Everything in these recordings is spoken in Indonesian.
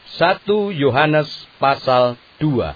1 Yohanes pasal 2.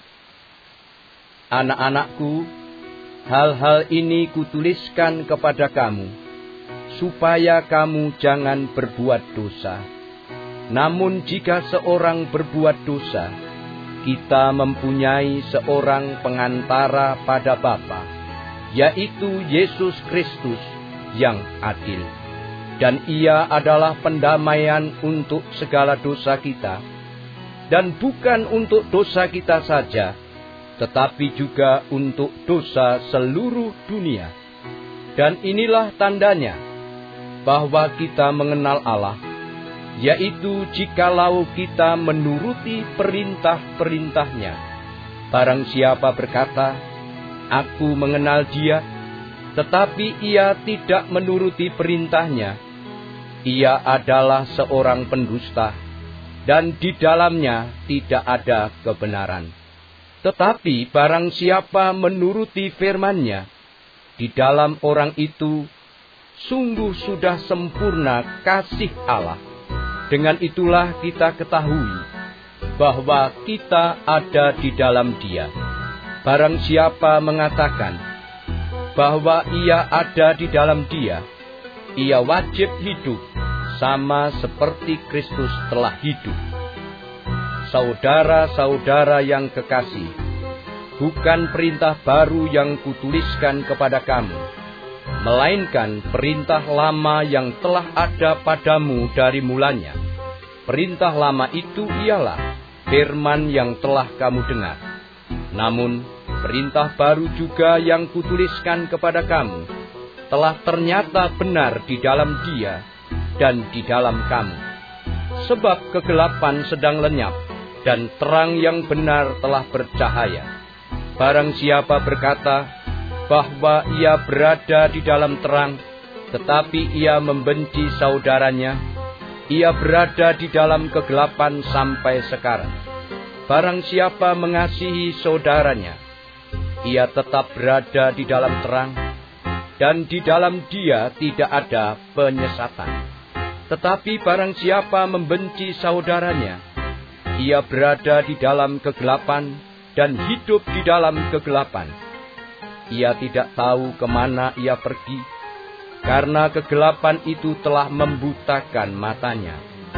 Anak-anakku, hal-hal ini kutuliskan kepada kamu, supaya kamu jangan berbuat dosa. Namun jika seorang berbuat dosa, kita mempunyai seorang pengantara pada Bapa, yaitu Yesus Kristus yang adil. Dan ia adalah pendamaian untuk segala dosa kita, dan bukan untuk dosa kita saja, tetapi juga untuk dosa seluruh dunia. Dan inilah tandanya bahwa kita mengenal Allah, yaitu jikalau kita menuruti perintah-perintahnya. Barang siapa berkata, "Aku mengenal Dia," tetapi ia tidak menuruti perintahnya, ia adalah seorang pendusta, dan di dalamnya tidak ada kebenaran. Tetapi barang siapa menuruti firman-Nya, di dalam orang itu sungguh sudah sempurna kasih Allah. Dengan itulah kita ketahui bahwa kita ada di dalam Dia. Barang siapa mengatakan bahwa ia ada di dalam Dia, ia wajib hidup sama seperti Kristus telah hidup. Saudara-saudara yang kekasih, bukan perintah baru yang kutuliskan kepada kamu, melainkan perintah lama yang telah ada padamu dari mulanya. Perintah lama itu ialah firman yang telah kamu dengar. Namun, perintah baru juga yang kutuliskan kepada kamu, telah ternyata benar di dalam Dia dan di dalam kamu. Sebab kegelapan sedang lenyap, dan terang yang benar telah bercahaya. Barang siapa berkata bahwa ia berada di dalam terang, tetapi ia membenci saudaranya, ia berada di dalam kegelapan sampai sekarang. Barang siapa mengasihi saudaranya, ia tetap berada di dalam terang, dan di dalam dia tidak ada penyesatan. Tetapi barang siapa membenci saudaranya, ia berada di dalam kegelapan dan hidup di dalam kegelapan. Ia tidak tahu kemana ia pergi, karena kegelapan itu telah membutakan matanya.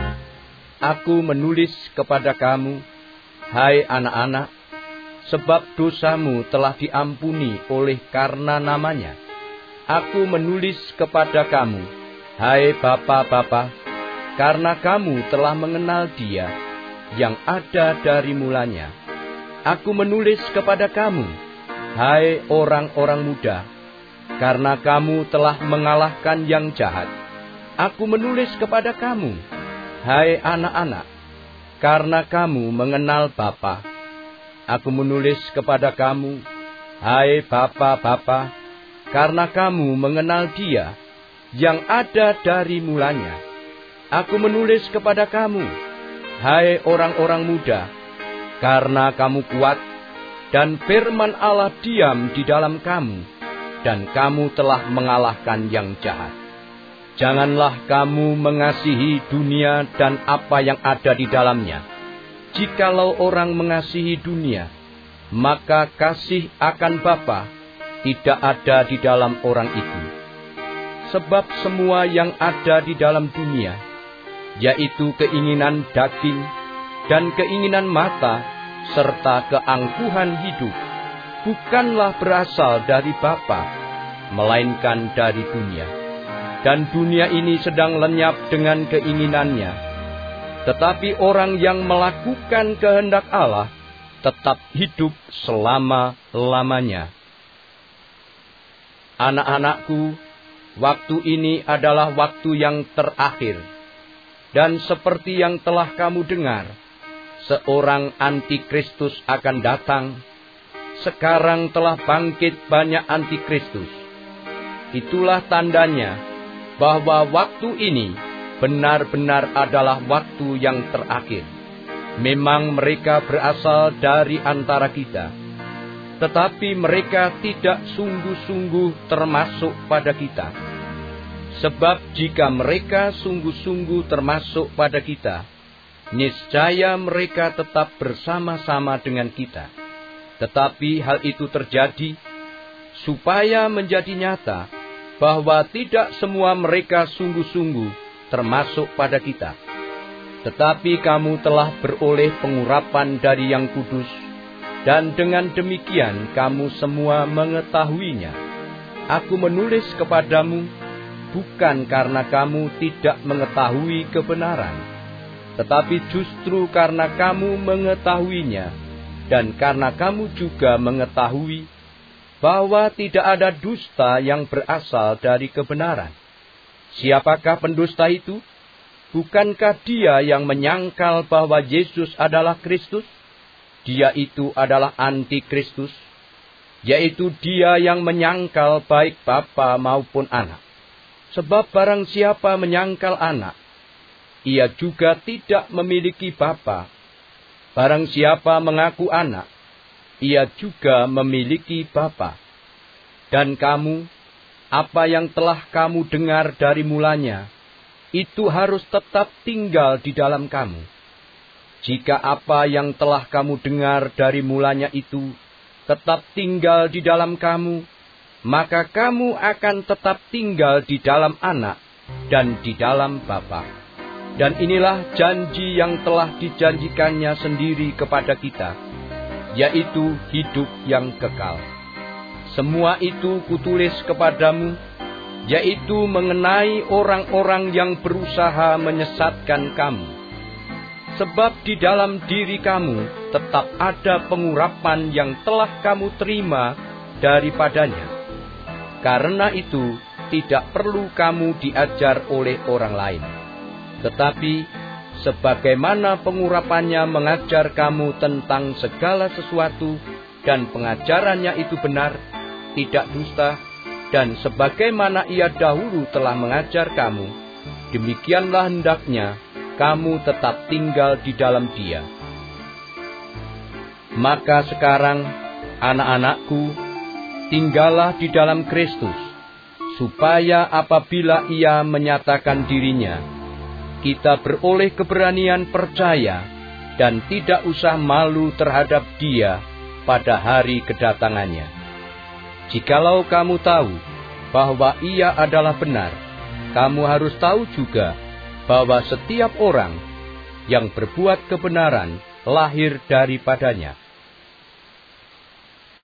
Aku menulis kepada kamu, hai anak-anak, sebab dosamu telah diampuni oleh karena namanya. Aku menulis kepada kamu, hai bapa-bapa, karena kamu telah mengenal Dia yang ada dari mulanya. Aku menulis kepada kamu, hai orang-orang muda, karena kamu telah mengalahkan yang jahat. Aku menulis kepada kamu, hai anak-anak, karena kamu mengenal Bapa. Aku menulis kepada kamu, hai bapa-bapa, karena kamu mengenal Dia yang ada dari mulanya. Aku menulis kepada kamu, hai orang-orang muda, karena kamu kuat, dan firman Allah diam di dalam kamu, dan kamu telah mengalahkan yang jahat. Janganlah kamu mengasihi dunia dan apa yang ada di dalamnya. Jikalau orang mengasihi dunia, maka kasih akan Bapa tidak ada di dalam orang itu. Sebab semua yang ada di dalam dunia, yaitu keinginan daging dan keinginan mata, serta keangkuhan hidup, bukanlah berasal dari Bapa, melainkan dari dunia. Dan dunia ini sedang lenyap dengan keinginannya. Tetapi orang yang melakukan kehendak Allah tetap hidup selama-lamanya. Anak-anakku, waktu ini adalah waktu yang terakhir. Dan seperti yang telah kamu dengar, seorang antikristus akan datang. Sekarang telah bangkit banyak antikristus. Itulah tandanya bahwa waktu ini benar-benar adalah waktu yang terakhir. Memang mereka berasal dari antara kita, tetapi mereka tidak sungguh-sungguh termasuk pada kita. Sebab jika mereka sungguh-sungguh termasuk pada kita, niscaya mereka tetap bersama-sama dengan kita. Tetapi hal itu terjadi supaya menjadi nyata bahwa tidak semua mereka sungguh-sungguh termasuk pada kita. Tetapi kamu telah beroleh pengurapan dari Yang Kudus, dan dengan demikian kamu semua mengetahuinya. Aku menulis kepadamu bukan karena kamu tidak mengetahui kebenaran, tetapi justru karena kamu mengetahuinya, dan karena kamu juga mengetahui bahwa tidak ada dusta yang berasal dari kebenaran. Siapakah pendusta itu? Bukankah dia yang menyangkal bahwa Yesus adalah Kristus? Dia itu adalah antikristus, yaitu dia yang menyangkal baik Bapa maupun Anak. Sebab barang siapa menyangkal Anak, ia juga tidak memiliki Bapa. Barang siapa mengaku Anak, ia juga memiliki Bapa. Dan kamu, apa yang telah kamu dengar dari mulanya, itu harus tetap tinggal di dalam kamu. Jika apa yang telah kamu dengar dari mulanya itu tetap tinggal di dalam kamu, maka kamu akan tetap tinggal di dalam Anak dan di dalam Bapa. Dan inilah janji yang telah dijanjikannya sendiri kepada kita, yaitu hidup yang kekal. Semua itu kutulis kepadamu, yaitu mengenai orang-orang yang berusaha menyesatkan kamu. Sebab di dalam diri kamu tetap ada pengurapan yang telah kamu terima daripadanya. Karena itu tidak perlu kamu diajar oleh orang lain. Tetapi sebagaimana pengurapannya mengajar kamu tentang segala sesuatu, dan pengajarannya itu benar, tidak dusta, dan sebagaimana ia dahulu telah mengajar kamu, demikianlah hendaknya kamu tetap tinggal di dalam Dia. Maka sekarang, anak-anakku, tinggallah di dalam Kristus, supaya apabila Ia menyatakan dirinya, kita beroleh keberanian percaya dan tidak usah malu terhadap Dia pada hari kedatangannya. Jikalau kamu tahu bahwa Ia adalah benar, kamu harus tahu juga bahwa setiap orang yang berbuat kebenaran lahir daripadanya.